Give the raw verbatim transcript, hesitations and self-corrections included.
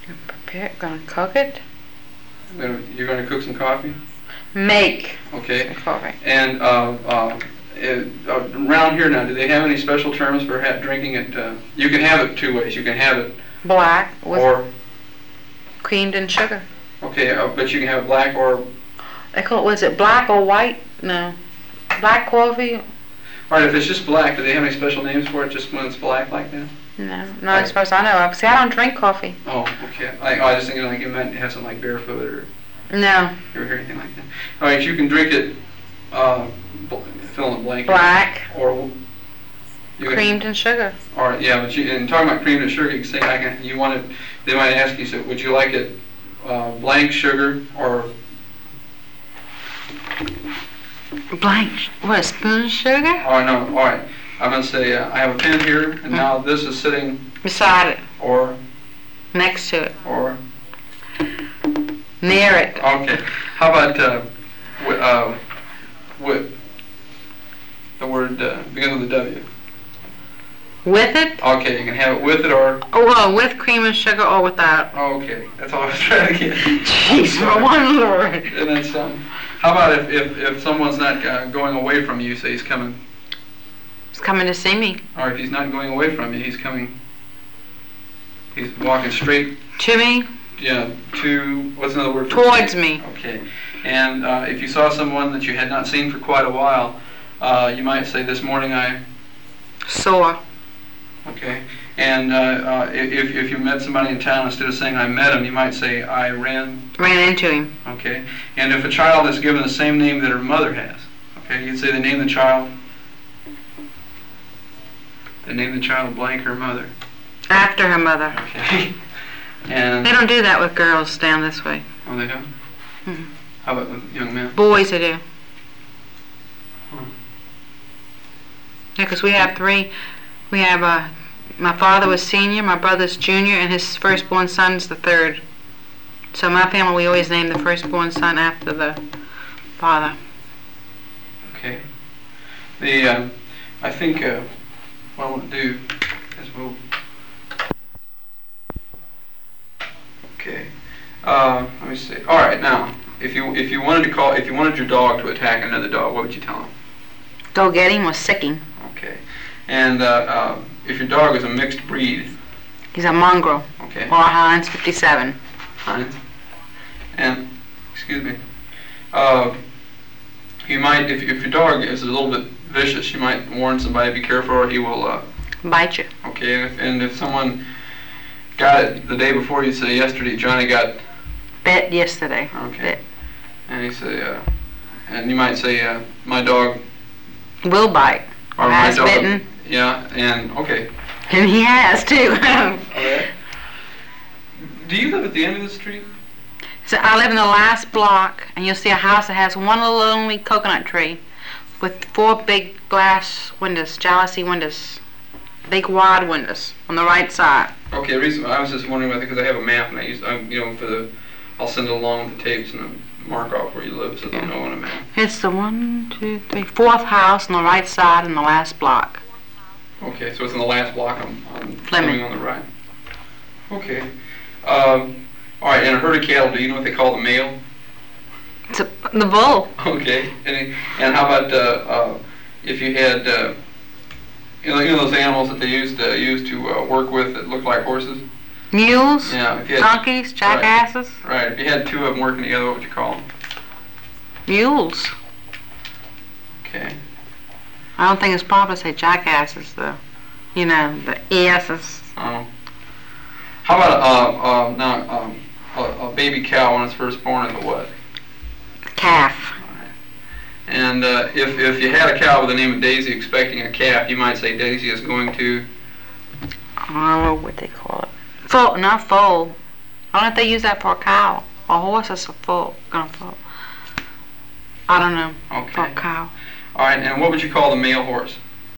Prepare, gonna cook it? You're going to cook some coffee? Make. Okay. Coffee. And uh, uh, it, uh, around here now, do they have any special terms for ha drinking it? Uh, you can have it two ways. You can have it black with or creamed in sugar. Okay, uh, but you can have black or. They call it. Was it black or white? No, black coffee. All right. If it's just black, do they have any special names for it? Just when it's black like that? No, not as far as I know of. See, I don't drink coffee. Oh, okay. I, I was just thinking like you might have something like barefoot or. No. Or anything like that. All right, you can drink it. Uh, fill in the blank. Black. Or. You creamed can, in sugar. All right, yeah, but you, and talking about creamed in sugar, you can say I can. You want it. They might ask you, so would you like it uh, blank sugar or. Blank. What? A spoon of sugar? Oh no. All right. I'm gonna say uh, I have a pen here, and now this is sitting beside it, or next to it, or near it. Okay. How about uh, with, uh, with the word uh, begins with a W? With it? Okay, you can have it with it or. Oh, well, with cream and sugar or without. Okay, that's all I was trying to get. Jeez, for one Lord. And then some. How about if if, if someone's not uh, going away from you, say he's coming. He's coming to see me. Or if he's not going away from you, he's coming. He's walking straight. To me? Yeah, to, what's another word for towards me. Okay. And uh, if you saw someone that you had not seen for quite a while, uh, you might say, this morning I saw. Okay. And uh, uh, if, if you met somebody in town, instead of saying I met him, you might say I ran. Ran into him. Okay. And if a child is given the same name that her mother has, okay, you'd say they name the child. They name the child blank her mother. After her mother. Okay. And they don't do that with girls down this way. Oh, they don't? Mm-hmm. How about with young men? Boys, they do. Huh. Yeah, because we have three. We have, uh, my father was senior, my brother's junior, and his firstborn son's the third. So my family, we always name the firstborn son after the father. Okay. The, uh, I think, uh, what I want to do is we'll. Okay. Uh, let me see. All right. Now, if you if you wanted to call if you wanted your dog to attack another dog, what would you tell him? Go get him or sick him. Okay. And uh, uh, if your dog is a mixed breed. He's a mongrel. Okay. Or a Heinz fifty-seven. Heinz. And excuse me. Uh, you might if if your dog is a little bit vicious, you might warn somebody, be careful, or he will uh, bite you. Okay, and if, and if someone got it the day before, you'd say yesterday Johnny got bit yesterday. Okay. Bit. And he say, uh, and you might say, uh, my dog will bite. Or has my dog, bitten. Yeah, and okay. And he has too. Okay. Do you live at the end of the street? So I live in the last block, and you'll see a house that has one little lonely coconut tree with four big glass windows, jalousie windows, big wide windows on the right side. Okay, the reason I was just wondering about it because I have a map and I use, I'm, you know, for the, I'll send it along with the tapes and I'll mark off where you live so they'll know on a map. It's the one, two, three, fourth house on the right side in the last block. Okay, so it's in the last block on, on Fleming on the right. Okay. Um, all right, and a herd of cattle. Do you know what they call the male? It's a, the bull. Okay, and and how about uh, uh, if you had uh, you know you know those animals that they used to use to uh, work with that look like horses? Mules. Yeah. If you had, donkeys, jackasses. Right. Right. If you had two of them working together, what would you call them? Mules. Okay. I don't think it's proper to say jackasses, though. You know, the asses. Oh. How about uh, uh, now um, a, a baby cow when it's first born is a what? Calf. Right. And uh, if if you had a cow with the name of Daisy expecting a calf, you might say Daisy is going to. I don't know what they call it. Foal, not foal. I don't know if they use that for a cow. A horse is a foal. Gonna foal. I don't know. Okay. For a cow. All right, and what would you call the male horse?